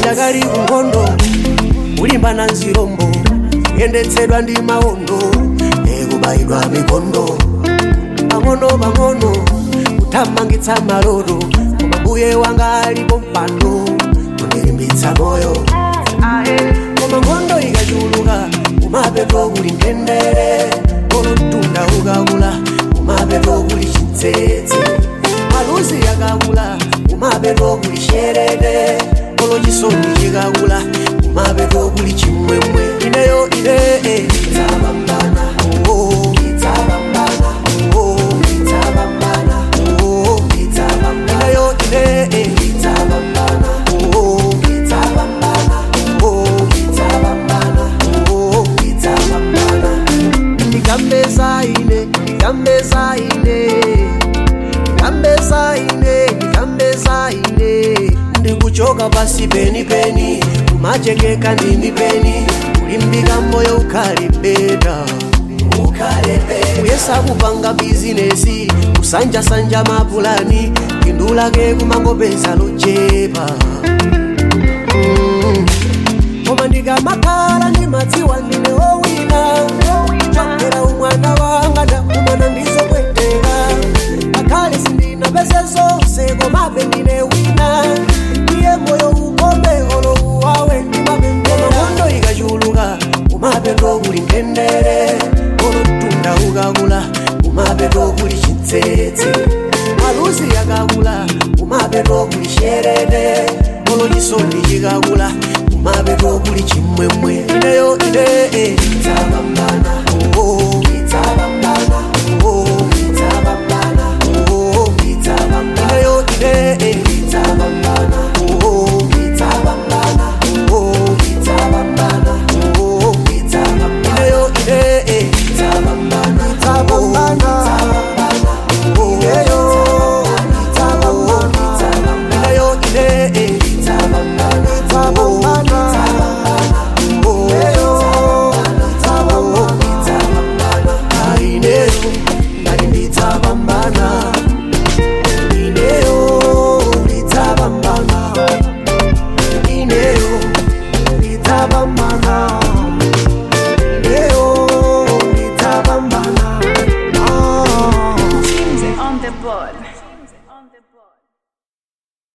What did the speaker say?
yakali kungondo kulimbana nzirombo yendetsedwa ndi maondo ekubayidwa mikondo pang'ono kuthamangitsa maloto koma mbuye wanga alipo mpando kundilimbitsa moyo koma nkhondo ikachuluka kumapeto kuli mtendere kolo mtunda ukakula kumapeto kuli chitsetse maluzi yakakula kumapeto kuli sherere kolo chisoni chikakula kumapeto kuli chimwemwe ineyo ine idzapambana idzapambana idzapambana idzapambana ineyo ine idzapambana idzapambana idzapambana idzapambana ndikambeza ine ndikambeza ine ndikambeza ine ndikambeza ine ndikuchoka pasi penipeni kumachekeka ndi mipeni kulimbika moyo ukhale beta kuyesa kupanga bizinesi kusanjasanja mapulani phindu lake kumangopeza lochepa koma ndikamakhala ndimadziwa ndine owina chokera umwana wanga ndakumana ndizopweteka ngakhale sindinapeze zonse komabe ndine wina iye moyo ukombe olo uwawe ndimapembera nkhondo ikachuluka kumapeto kuli mtendere olo mtunda ukakula kumapeto kuli chitsetse maluzi yakakula kumapeto kuli sherere olo chisoni chikakula kumapeto kuli chimwemwe ineyo ine idzapambana